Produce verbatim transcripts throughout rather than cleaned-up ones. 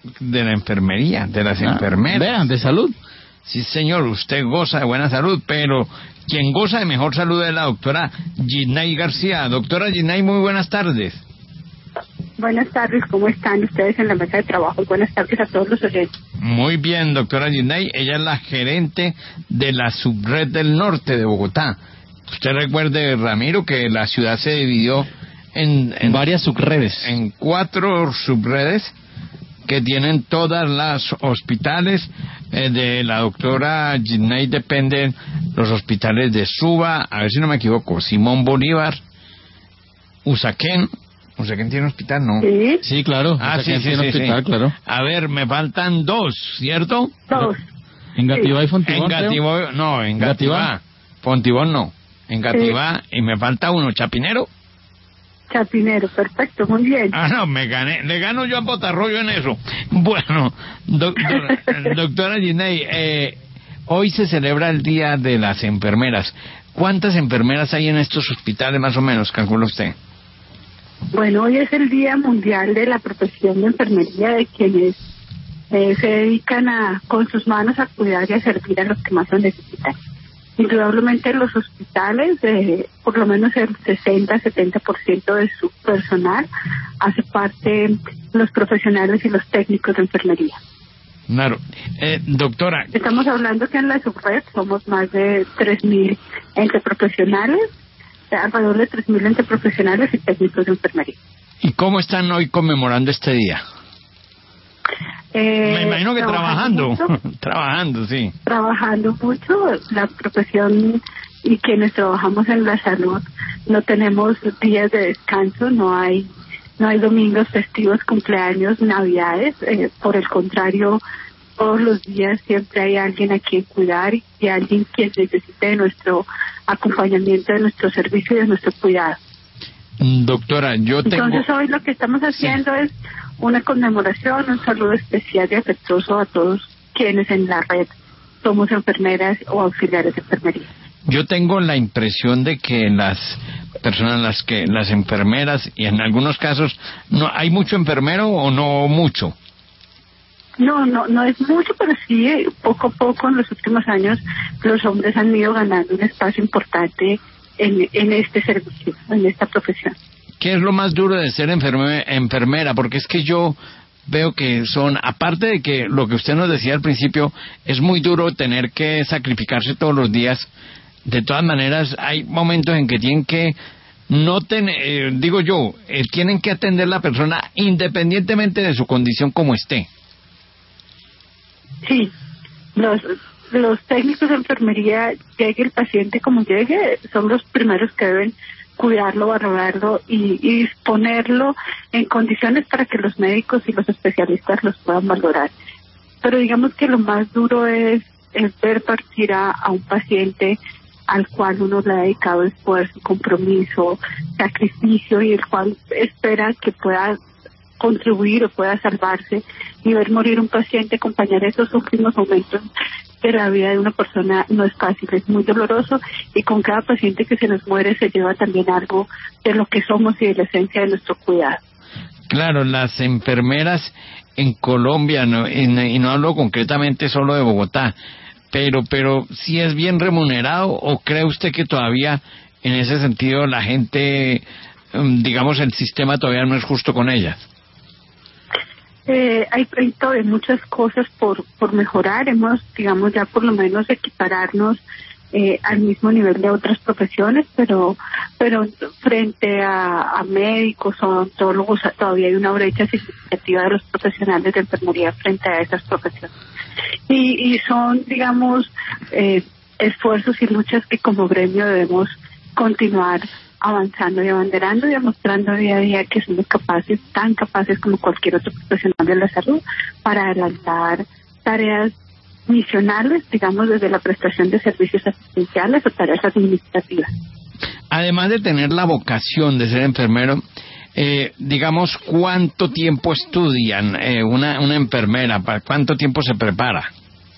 de la enfermería, de las ah, enfermeras. Vean, de salud. Sí, señor, usted goza de buena salud, pero quien goza de mejor salud es la doctora Ginay García. Doctora Ginay, muy buenas tardes. Buenas tardes, ¿cómo están ustedes en la mesa de trabajo? Buenas tardes a todos los oyentes. Muy bien, doctora Ginay, ella es la gerente de la subred del norte de Bogotá. Usted recuerde, Ramiro, que la ciudad se dividió en, en varias subredes, en cuatro subredes que tienen todas las hospitales. Eh, de la doctora Ginay dependen los hospitales de Suba, a ver si no me equivoco, Simón Bolívar, Usaquén. ¿Usaquén tiene hospital? No. Sí, sí claro. Ah, sí, sí, tiene sí, hospital, sí. Claro. A ver, me faltan dos, ¿cierto? Dos. En Gativá y Fontibón. En Gativá, no, en Gativá. Fontibón no. En Gativá, sí. Y me falta uno, Chapinero. Chapinero, perfecto, muy bien. Ah, no, me gané, le gano yo a Botarroyo en eso. Bueno, doctora, doctora Ginay, eh, hoy se celebra el Día de las Enfermeras. ¿Cuántas enfermeras hay en estos hospitales, más o menos, calcula usted? Bueno, hoy es el Día Mundial de la Profesión de Enfermería, de quienes eh, se dedican a, con sus manos, a cuidar y a servir a los que más lo necesitan. Indudablemente los hospitales, eh, por lo menos el sesenta a setenta por ciento de su personal hace parte los profesionales y los técnicos de enfermería. Claro. Eh, doctora. Estamos hablando que en la subred somos más de tres mil entre profesionales, alrededor de tres mil entre profesionales y técnicos de enfermería. ¿Y cómo están hoy conmemorando este día? Eh, Me imagino que trabajando, trabajando, trabajando, sí. Trabajando mucho, la profesión y quienes trabajamos en la salud no tenemos días de descanso, no hay no hay domingos, festivos, cumpleaños, navidades, eh, por el contrario, todos los días siempre hay alguien a quien cuidar y alguien quien necesite de nuestro acompañamiento, de nuestro servicio y de nuestro cuidado. Doctora, yo tengo... Entonces hoy lo que estamos haciendo sí. es una conmemoración, un saludo especial y afectuoso a todos quienes en la red somos enfermeras o auxiliares de enfermería. Yo tengo la impresión de que las personas, las que las enfermeras, y en algunos casos, no hay mucho enfermero o no mucho. No, no, no es mucho, pero sí, poco a poco en los últimos años los hombres han ido ganando un espacio importante en, en este servicio, en esta profesión. ¿Qué es lo más duro de ser enferme, enfermera? Porque es que yo veo que son, aparte de que lo que usted nos decía al principio, es muy duro tener que sacrificarse todos los días. De todas maneras, hay momentos en que tienen que, no ten, eh, digo yo, eh, tienen que atender a la persona independientemente de su condición como esté. Sí, los los técnicos de enfermería, llegue el paciente como llegue, son los primeros que deben cuidarlo, valorarlo y, y disponerlo en condiciones para que los médicos y los especialistas los puedan valorar. Pero digamos que lo más duro es, es ver partir a, a un paciente al cual uno le ha dedicado esfuerzo, compromiso, sacrificio y el cual espera que pueda contribuir o pueda salvarse, y ver morir un paciente, acompañar esos últimos momentos de la vida de una persona no es fácil, es muy doloroso, y con cada paciente que se nos muere se lleva también algo de lo que somos y de la esencia de nuestro cuidado. Claro, las enfermeras en Colombia, no, en, y no hablo concretamente solo de Bogotá, pero pero ¿sí es bien remunerado o cree usted que todavía en ese sentido la gente, digamos, el sistema todavía no es justo con ellas? Eh, hay proyecto de muchas cosas por por mejorar. Hemos, digamos, ya por lo menos equipararnos eh, al mismo nivel de otras profesiones, pero pero frente a, a médicos o odontólogos todavía hay una brecha significativa de los profesionales de enfermería frente a esas profesiones. Y, y son, digamos, eh, esfuerzos y luchas que como gremio debemos continuar avanzando y abanderando y demostrando día a día que somos capaces, tan capaces como cualquier otro profesional de la salud, para adelantar tareas misionales, digamos, desde la prestación de servicios asistenciales o tareas administrativas. Además de tener la vocación de ser enfermero, eh, digamos, ¿cuánto tiempo estudian eh, una, una enfermera? ¿Para cuánto tiempo se prepara?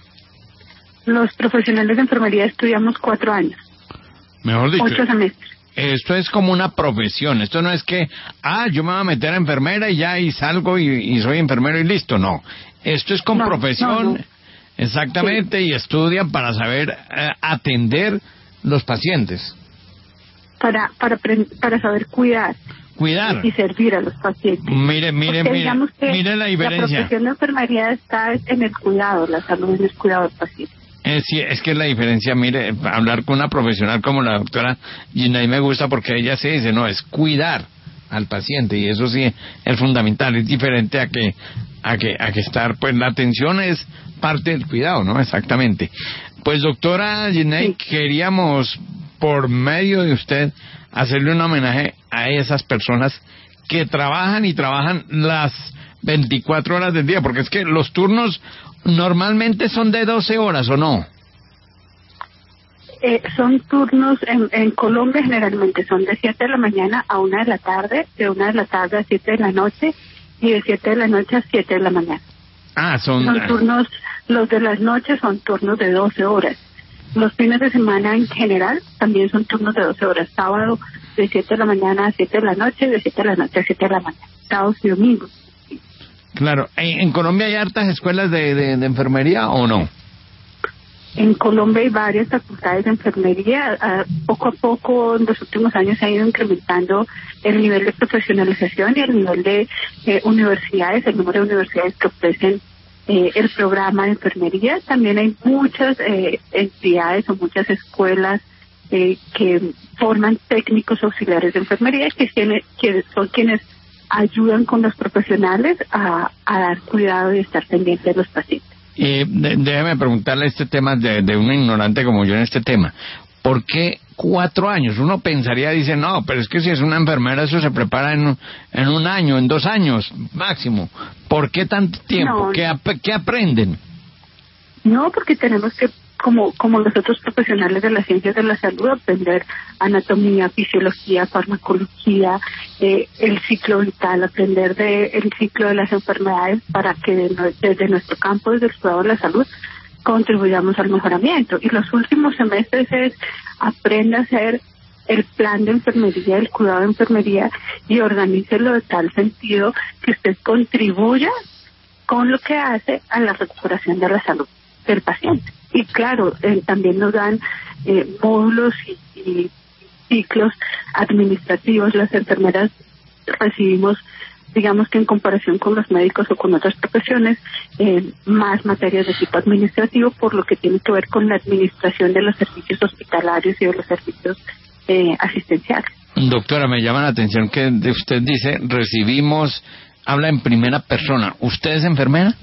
Los profesionales de enfermería estudiamos cuatro años. Mejor dicho. Ocho semestres. esto es como una profesión. Esto no es que, ah, yo me voy a meter a enfermera y ya y salgo y, y soy enfermero y listo. No, esto es con no, profesión, no, no. exactamente, sí. Y estudian para saber eh, atender los pacientes. Para, para, para saber cuidar. Cuidar. Y servir a los pacientes. Mire, mire, Porque mire, mire la diferencia. La profesión de enfermería está en el cuidado, la salud en el cuidado del paciente. Es, sí, es que la diferencia, mire, hablar con una profesional como la doctora Ginay me gusta porque ella se dice, no, es cuidar al paciente y eso sí es fundamental, es diferente a que a que a que estar, pues la atención es parte del cuidado, ¿no? Exactamente. Pues doctora Ginay, sí. Queríamos por medio de usted hacerle un homenaje a esas personas que trabajan y trabajan las veinticuatro horas del día, porque es que los turnos normalmente son de doce horas, ¿o no? Eh, son turnos, en, en Colombia generalmente son de siete de la mañana a una de la tarde, de una de la tarde a siete de la noche y de siete de la noche a siete de la mañana. Ah, son... Son turnos, los de las noches son turnos de doce horas. Los fines de semana en general también son turnos de doce horas. Sábado de siete de la mañana a siete de la noche, de siete de la noche a siete de la mañana. Sábados y domingos. Claro. ¿En Colombia hay hartas escuelas de, de, de enfermería o no? En Colombia hay varias facultades de enfermería. Uh, poco a poco, en los últimos años, se ha ido incrementando el nivel de profesionalización y el nivel de eh, universidades, el número de universidades que ofrecen eh, el programa de enfermería. También hay muchas eh, entidades o muchas escuelas eh, que forman técnicos auxiliares de enfermería, que, tiene, que son quienes ayudan con los profesionales a, a dar cuidado y estar pendiente de los pacientes. Eh, de, déjeme preguntarle este tema de, de un ignorante como yo en este tema. ¿Por qué cuatro años? Uno pensaría, dice, no, pero es que si es una enfermera eso se prepara en, en un año, en dos años máximo. ¿Por qué tanto tiempo? No, ¿Qué, ap- ¿Qué aprenden? No, porque tenemos que, como como los otros profesionales de las ciencias de la salud, aprender anatomía, fisiología, farmacología, eh, el ciclo vital, aprender de el ciclo de las enfermedades para que de, desde nuestro campo, desde el cuidado de la salud, contribuyamos al mejoramiento. Y los últimos semestres es aprenda a hacer el plan de enfermería, el cuidado de enfermería y organícelo de tal sentido que usted contribuya con lo que hace a la recuperación de la salud del paciente. Y claro, eh, también nos dan eh, módulos y, y ciclos administrativos. Las enfermeras recibimos, digamos que en comparación con los médicos o con otras profesiones, eh, más materias de tipo administrativo, por lo que tiene que ver con la administración de los servicios hospitalarios y de los servicios eh, asistenciales. Doctora, me llama la atención que usted dice, recibimos, habla en primera persona. ¿Usted es enfermera?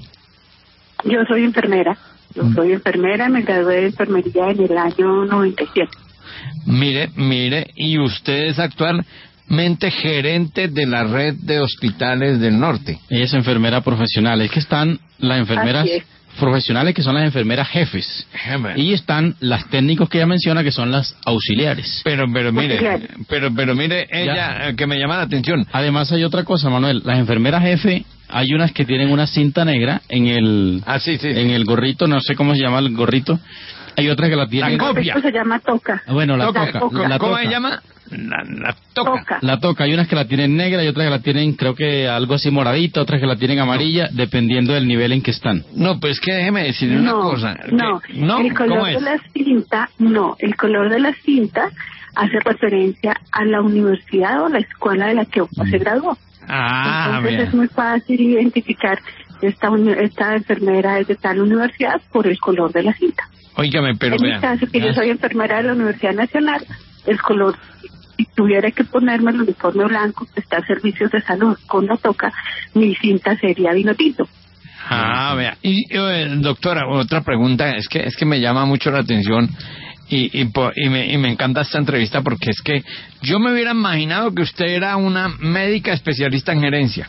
Yo soy enfermera. Yo soy enfermera, me gradué de enfermería en el año noventa y siete. Mire, mire, y usted es actualmente gerente de la red de hospitales del norte. Ella es enfermera profesional. Es que están las enfermeras profesionales, que son las enfermeras jefes. Jefe. Y están las técnicos que ella menciona, que son las auxiliares. Pero, pero mire, pero, pero mire, ella, ya. que me llama la atención. Además hay otra cosa, Manuel. Las enfermeras jefe, hay unas que tienen una cinta negra en el, ah, sí, sí. en el gorrito, no sé cómo se llama el gorrito. Hay otras que la tienen... La copia. Esto se llama toca. Bueno, la toca. toca. La ¿Cómo toca. se llama? La, la toca. toca. La toca. Hay unas que la tienen negra y otras que la tienen, creo que algo así moradita, otras que la tienen amarilla, no. dependiendo del nivel en que están. No, pues que déjeme decirle no, una cosa. No, que, no, el color de la cinta, no, el color de la cinta hace referencia a la universidad o la escuela de la que mm. se graduó. Ah, Entonces bien. es muy fácil identificar esta, esta enfermera es de tal universidad por el color de la cinta. Óigame, pero en vean. mi caso, que yo soy enfermera de la Universidad Nacional, el color, si tuviera que ponerme el uniforme blanco, prestar servicios de salud con la toca, mi cinta sería vino tinto. Ah, vea. Y, eh, doctora, otra pregunta, es que es que me llama mucho la atención y, y, y, me, y me encanta esta entrevista porque es que yo me hubiera imaginado que usted era una médica especialista en gerencia.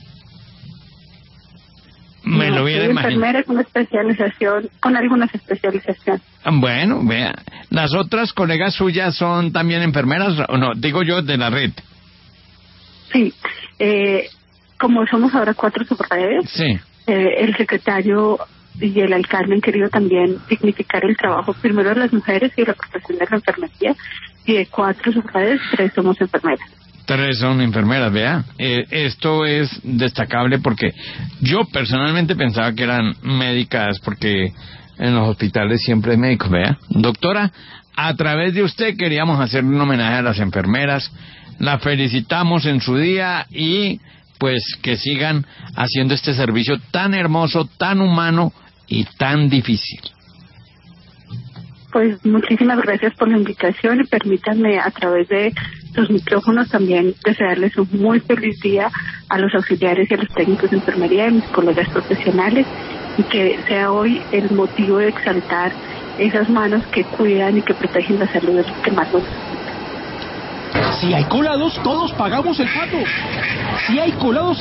Me no, lo hubiera soy imaginado. Enfermera con especialización, con algunas especializaciones. Bueno, vea, ¿las otras colegas suyas son también enfermeras o no? Digo yo, de la red. Sí, eh, como somos ahora cuatro subredes, sí. eh, el secretario y el alcalde han querido también dignificar el trabajo primero de las mujeres y de la profesión de la enfermería, y de cuatro subrayes, tres somos enfermeras. Tres son enfermeras, vea. Eh, esto es destacable porque yo personalmente pensaba que eran médicas, porque en los hospitales siempre hay médicos, vea. Doctora, a través de usted queríamos hacerle un homenaje a las enfermeras. La felicitamos en su día y pues que sigan haciendo este servicio tan hermoso, tan humano y tan difícil. Pues muchísimas gracias por la invitación y permítanme a través de los micrófonos también desearles un muy feliz día a los auxiliares y a los técnicos de enfermería y mis colegas profesionales, y que sea hoy el motivo de exaltar esas manos que cuidan y que protegen la salud de los que más lo necesitan. Si hay colados, todos pagamos el pato. Si hay colados